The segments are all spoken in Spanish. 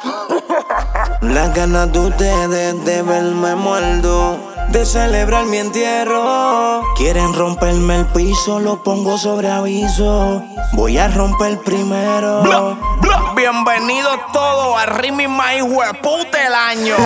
Las ganas de ustedes de verme muerto, de celebrar mi entierro. Quieren romperme el piso, lo pongo sobre aviso. Voy a romper primero. Bla, bla. Bienvenidos todos al remix más hijueputa del año.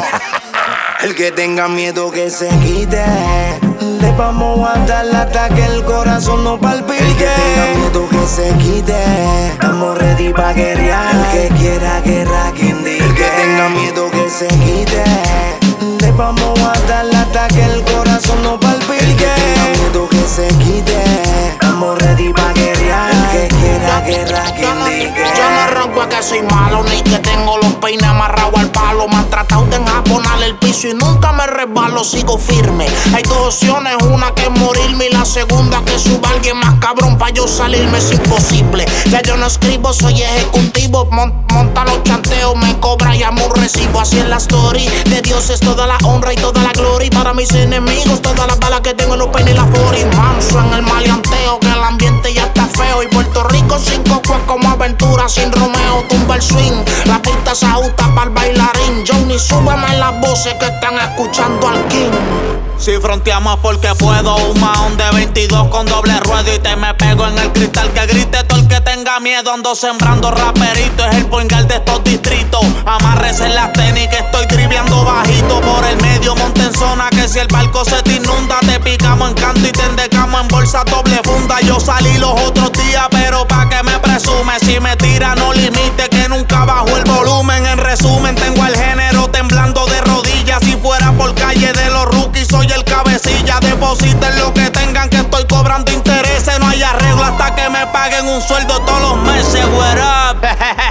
El que tenga miedo que se quite. Le vamos a dar hasta que el corazón no palpite. El que tenga miedo que se quite. Estamos ready pa' guerrear. El que quiera guerra, quien diga. El que tenga miedo que se quite. Le vamos a dar hasta que el corazón no palpite. El que tenga miedo que se quite. Estamos ready pa' guerrear. El que quiera guerra, quien diga. Yo no rompo que soy malo, ni que tengo los peines amarrados al palo. Me han tratado de enjaponar el piso y nunca me resbalo, sigo firme. Hay dos opciones, una que es morirme y la segunda que suba alguien más cabrón pa' yo salirme, es imposible. Ya yo no escribo, soy ejecutivo. Monta los chanteos, me cobra y amo un recibo. Así en la story de Dios es toda la honra y toda la gloria. Y para mis enemigos todas las balas que tengo en los peines y la fori. Manso en el maleanteo, que el ambiente ya está feo. Y Puerto Rico sin coco es como aventura sin Romeo. Tumba el swing, la pista se ajusta para el bailarín. Johnny, súbeme las voces que están escuchando al King. Si fronteamos porque puedo, un mahón de 22 con doble ruedo y te me pego en el cristal. Que grite todo el que tenga miedo, ando sembrando raperito. Es el poingal de estos distritos. Amárrese en las tenis que estoy triviando bajito. Por el medio monte en zona que si el barco se te inunda, te picamos en canto y te endecamos en bolsa doble funda. Yo salí los otros días, pero pa' que me presume. Si me tira no limite, que nunca bajo el volumen. En resumen, tengo el género temblando de rodillas. Si fuera por calle de los rookies, soy el cabecilla. Depositen lo que tengan, que estoy cobrando intereses. No hay arreglo hasta que me paguen un sueldo todos los meses. What up?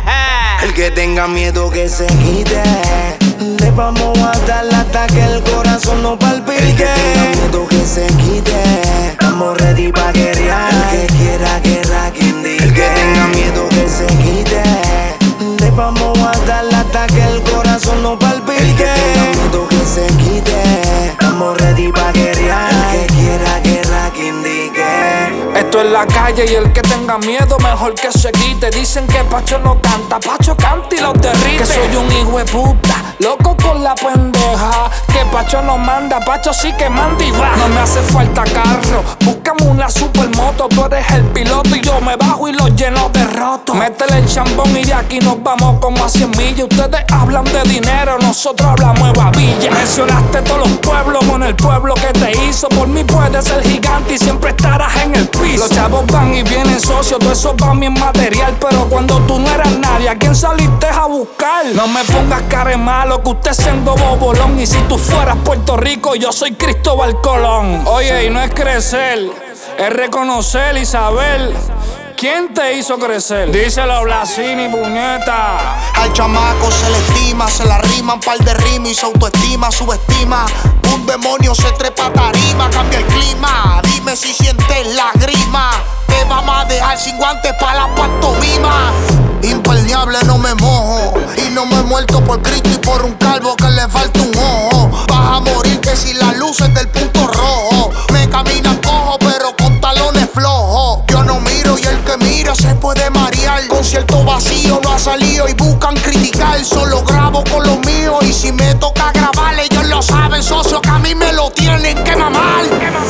El que tenga miedo que se quite. Le vamos a dar hasta que el corazón no palpite. El que tenga miedo que se quite. Estamos ready pa' guerrear. El que quiera guerra, quien diga. El que tenga miedo que se quite. Le vamos a dar hasta que el corazón no palpite. El que tenga miedo que se quite. Estamos ready pa' guerrear. El que quiera guerra, quien diga. Esto es la calle y el que tenga miedo mejor que se quite. Dicen que Pacho no canta, Pacho canta y los derrite. Que soy un hijo de puta, loco con la pendeja. Que Pacho no manda, Pacho sí que manda y va. No me hace falta carro, búscame una supermoto. Tú eres el piloto y yo me bajo y lo lleno de roto. Métele el chambón y de aquí nos vamos como a 100 millas. Ustedes hablan de dinero, nosotros hablamos de babilla. Mencionaste todos los pueblos con el pueblo que te hizo. Por mí puedes ser gigante y siempre estarás en el piso. Los chavos van y vienen socios, todo eso va bien material. Pero cuando tú no eras nadie, ¿a quién saliste a buscar? No me pongas cara de malo, que usted siendo bobolón. Y si tú fueras Puerto Rico, yo soy Cristóbal Colón. Oye, y no es crecer, es reconocer y saber quién te hizo crecer. Díselo, Blasini, puñeta. Al chamaco se le estima, se la riman par de rimas y su autoestima subestima. Un demonio se trepa a tarima, cambia el clima. Dime si sientes la grima. Te vamos a dejar sin guantes pa' la pantomima. Impermeable no me mojo y no me he muerto por Cristo y por un calvo que le falta un ojo. Vas a morir que si las luces del punto rojo. Me caminan cojo pero con talones flojos. Yo no miro y el que mira se puede marear. Concierto vacío no ha salido y buscan criticar. Solo grabo con los míos y si me toca grabar ellos lo saben, socio, que a mí me lo tienen que mamar.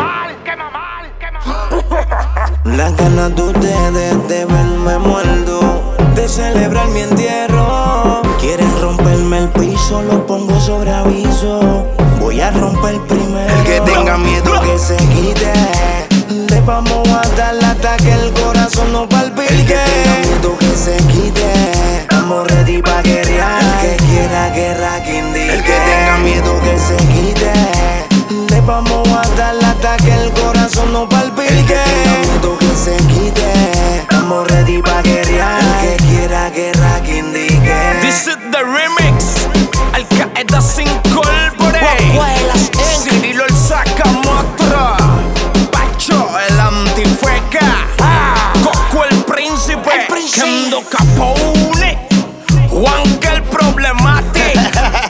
Las ganas de ustedes de verme muerto, de celebrar mi entierro. Quieren romperme el piso, lo pongo sobre aviso. Voy a romper primero. El que tenga miedo que se quite. Le vamos a dar hasta que el corazón no palpite. El que tenga miedo que se quite. Estamos ready pa' guerrear. El que quiera guerra, quien diga. El que tenga miedo que se quite. Le vamos a dar hasta que el corazón no palpite. El que tenga miedo que se quite. Estamos ready pa' guerrear. El que quiera guerra, quien diga. This is the remix. Al Qaeda sin Corporate. Cirilo el Sakamoto. Pacho el antifeca. Coco el príncipe. Kendo Capone. Juanca el problemático.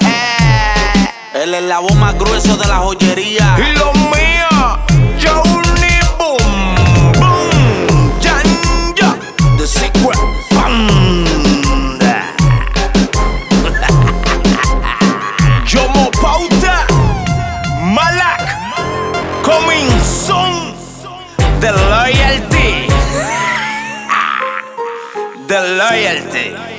Él es la voz más grueso de la joyería. Y lo mío, Johnny Boom, Boom, Janja, The Secret Banda. The loyalty. The loyalty.